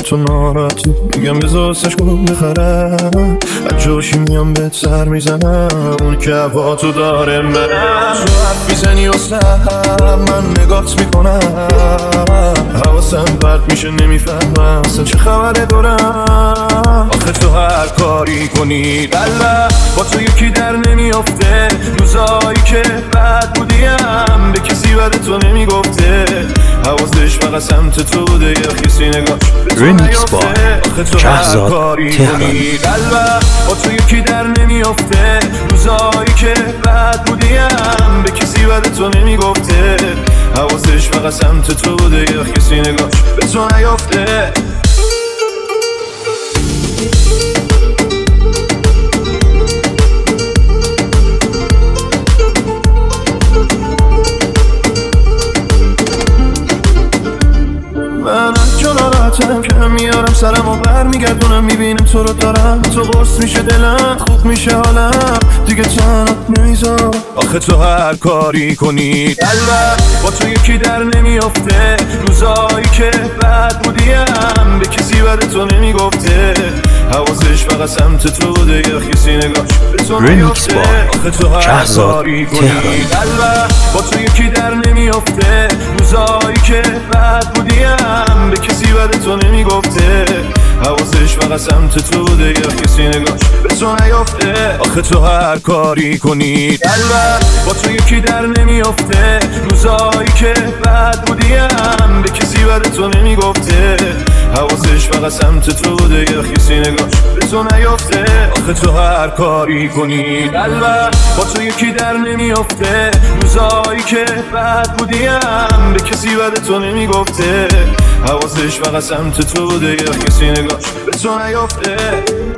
تو ناراحتی میگم بذار سش کنم بخرم از جاشی میام بهت سر میزنم اون که هوا تو داره من تو حرف میزنی و من نگات میکنم حواسم پرت میشه نمیفهمم اصلا چه خبره دارم آخه تو هر کاری کنی دلم با تو یکی در نمیافته روزایی که بد بودیم به کسی بد تو نمیگفته حواسش فقط سمت تو بوده یا کسی نگاش به تو نیافته آخه تو هر کاری کنی دلم با تو یکی در نمیافته روزایی که بد بودیم به کسی بد تو نمیگفته حواسش فقط سمت تو بوده یا کسی نگاش به تو نیافته من کنارتم که میارم سرم و بر میگردونم میبینم تو رو دارم تو قرص میشه دلم خوب میشه حالم دیگه تنات نمیذار آخه تو هر کاری کنی قلبم با تو یکی در نمیافته روزایی که بد بودیم به کسی بد تو نمیگفته حواسش فقط سمت تو بوده یا کسی نگاش به تو نیافته آخه تو هر کاری کنی قلبم با تو یکی در نمیافته روزایی که بد بودیم به کسی بد تو نمیگفته حواسش فقط سمت تو بوده یا کسی نگاش به تو نیافته آخه تو هر کاری کنی قلبم با تو یکی در نمیافته روزایی که بد بودیم به کسی بد تو نمیگفته حواسش فقط سمت تو بوده یا کسی نگاش به تو نیافته آخه تو هر کاری کنی قلبم با تو یکی در نمیافته روزایی که بد بودیم به کسی بد تو نمیگفته حواسش فقط سمت تو بوده یا کسی نگاش به تو نیافته